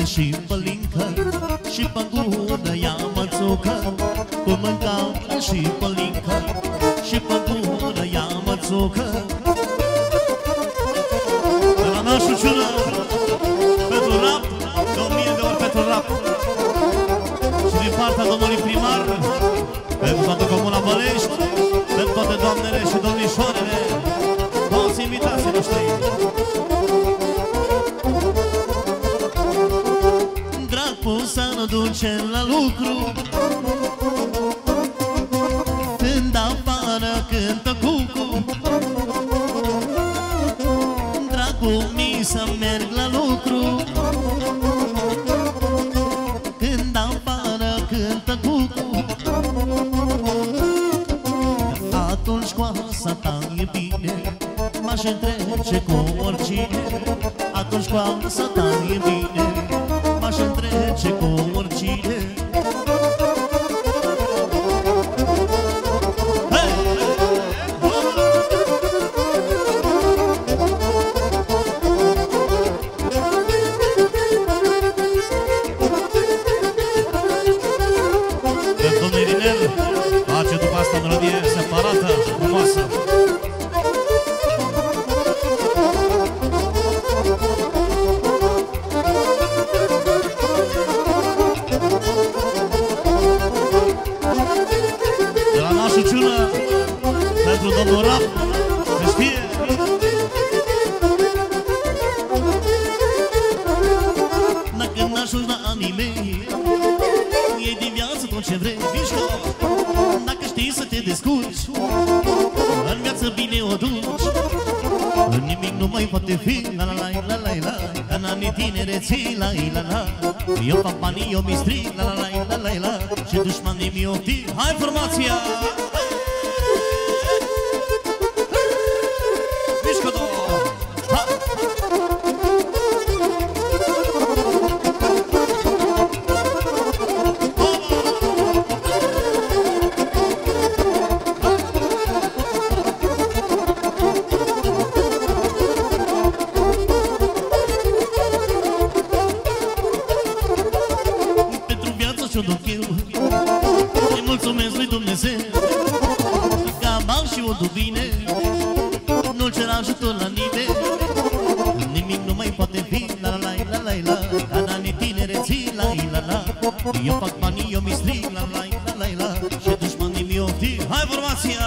și pălincă, și pe gură ia mățucă. Cu mâncare și pălincă, și pe gură ia mățucă. De la nașul ciulă, pentru rap, 2000 de ori pentru rap. Și din partea domnului primar, pentru toată comuna Bălești, pentru toate doamnele și domnișoarele, toți invitații noștri. Dragul să nu duce la lucru, când afară cântă cucu. Dragul mi să merg la lucru, când afară cântă cucu. Atunci coasa ta e bine, m-aș întrece cu oricine. Atunci coasa ta e bine, m-aș întrece cu oricine. Face după asta o melodie separată, frumoasă. De la nașul ciulă, pentru domnul Rap, se știe. Dacă n-ajungi la anii mei, iei din viață tot ce vrei, mișcă. Dacă știi să te descurci, în viață bine o duci. Nimic nu mai poate fi, la la la la la la. Ca în anii tinereții, la la la. Eu fac banii, eu mi strig, la la la la la la. Și dușmanii mi ofti. Hai formația! Mișcă două! Ce-o duc eu, îi mulțumesc lui Dumnezeu, că am bani și o duc bine, nu-l cer ajutor la nimeni. Nimic nu mai poate fi, la la la la la, ca în anii tinereții, la la la. Eu fac banii, eu mi strig, la la la la la. Și dușmanii mi ofti. Hai formația!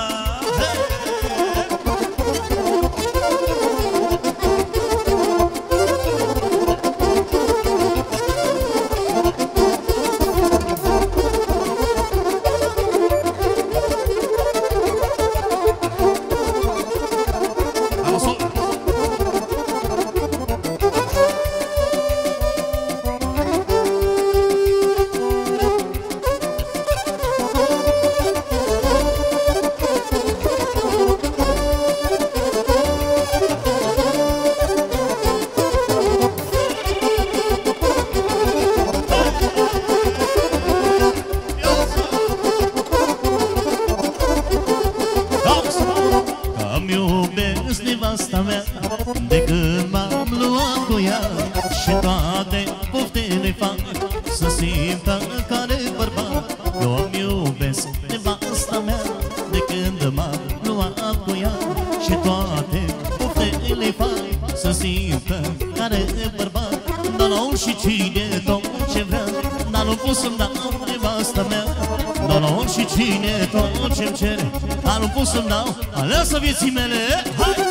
Nevasta mea, de când m-am luat cu ea, și toate poftele fac să simtă care bărbat. Eu îmi iubesc nevasta mea, de când m-am luat cu ea, și toate poftele fac să simtă care bărbat. Dar nu și cine tot ce vrea, dar nu pot să-mi dau nevasta mea. Dar nu și cine tot ce-mi cere, dar nu pot să-mi dau aleasă vieții mele. Hai!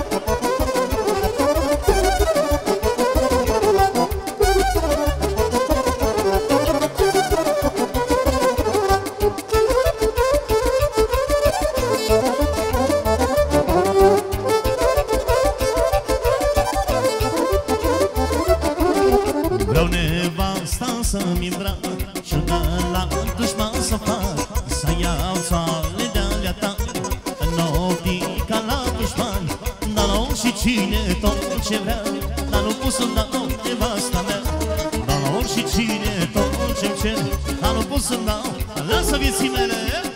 Vreau nevasta să-mi îmbrac și de la dușman să fac, să iau soale de-alea ta în optica la dușman. Dar nu și cine tot ce vrea, dar nu pot să-mi dau nevasta mea. Dar nu și cine tot ce-mi cere, dar nu pot să-mi dau lasă vieții mele.